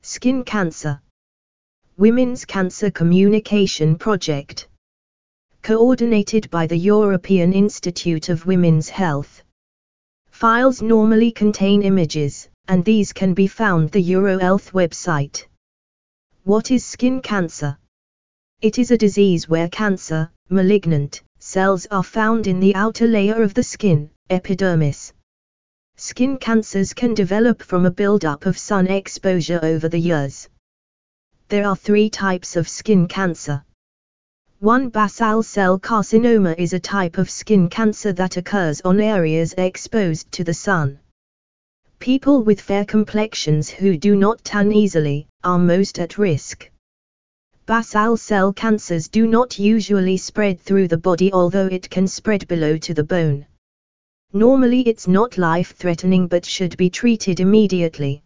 Skin cancer. Women's Cancer Communication Project. Coordinated by the European Institute of Women's Health. Files normally contain images, and these can be found the EuroHealth website. What is skin cancer? It is a disease where cancer, malignant, cells are found in the outer layer of the skin, epidermis. Skin cancers can develop from a buildup of sun exposure over the years. There are 3 types of skin cancer. 1. Basal cell carcinoma is a type of skin cancer that occurs on areas exposed to the sun. People with fair complexions who do not tan easily are most at risk. Basal cell cancers do not usually spread through the body, although it can spread below to the bone. Normally it's not life-threatening but should be treated immediately.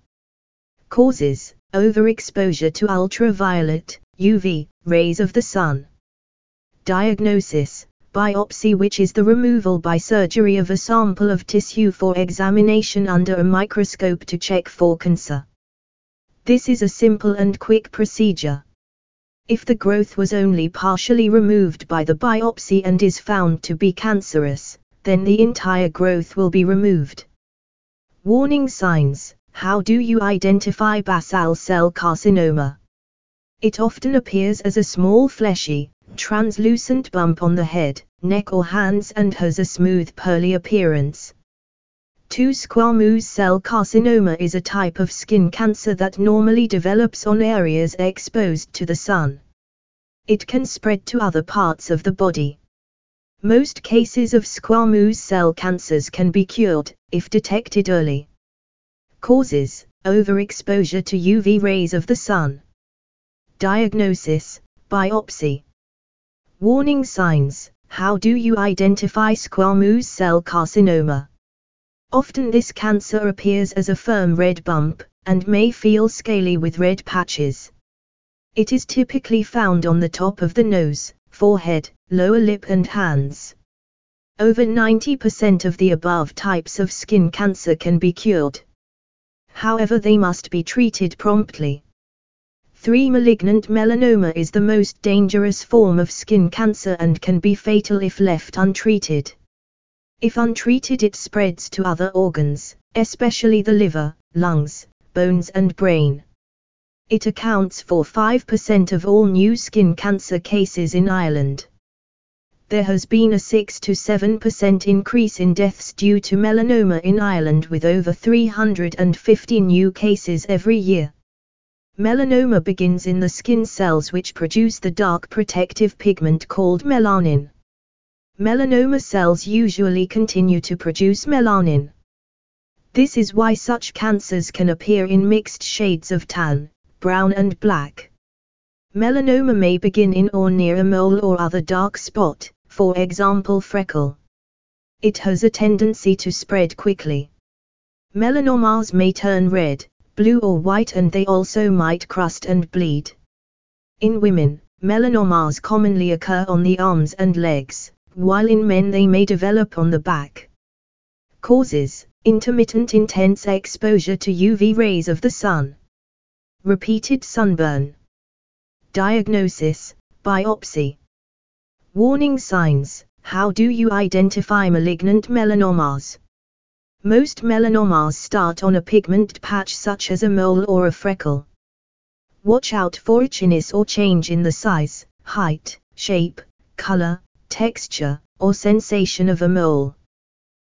Causes: overexposure to ultraviolet, UV, rays of the sun. Diagnosis: biopsy, which is the removal by surgery of a sample of tissue for examination under a microscope to check for cancer. This is a simple and quick procedure. If the growth was only partially removed by the biopsy and is found to be cancerous, then the entire growth will be removed. Warning signs: how do you identify basal cell carcinoma? It often appears as a small fleshy, translucent bump on the head, neck or hands and has a smooth pearly appearance. 2. Squamous cell carcinoma is a type of skin cancer that normally develops on areas exposed to the sun. It can spread to other parts of the body. Most cases of squamous cell cancers can be cured, if detected early. Causes: overexposure to UV rays of the sun. Diagnosis: biopsy. Warning signs: how do you identify squamous cell carcinoma? Often this cancer appears as a firm red bump, and may feel scaly with red patches. It is typically found on the top of the nose, forehead, lower lip and hands. Over 90% of the above types of skin cancer can be cured. However, they must be treated promptly. 3. Malignant melanoma is the most dangerous form of skin cancer and can be fatal if left untreated. If untreated, it spreads to other organs, especially the liver, lungs, bones and brain. It accounts for 5% of all new skin cancer cases in Ireland. There has been a 6 to 7% increase in deaths due to melanoma in Ireland, with over 350 new cases every year. Melanoma begins in the skin cells which produce the dark protective pigment called melanin. Melanoma cells usually continue to produce melanin. This is why such cancers can appear in mixed shades of tan, brown and black. Melanoma may begin in or near a mole or other dark spot, for example freckle. It has a tendency to spread quickly. Melanomas may turn red, blue or white, and they also might crust and bleed. In women, melanomas commonly occur on the arms and legs, while in men they may develop on the back. Causes: intermittent intense exposure to UV rays of the sun. Repeated sunburn. Diagnosis: biopsy. Warning signs: how do you identify malignant melanomas? Most melanomas start on a pigment patch such as a mole or a freckle. Watch out for itchiness or change in the size, height, shape, color, texture, or sensation of a mole.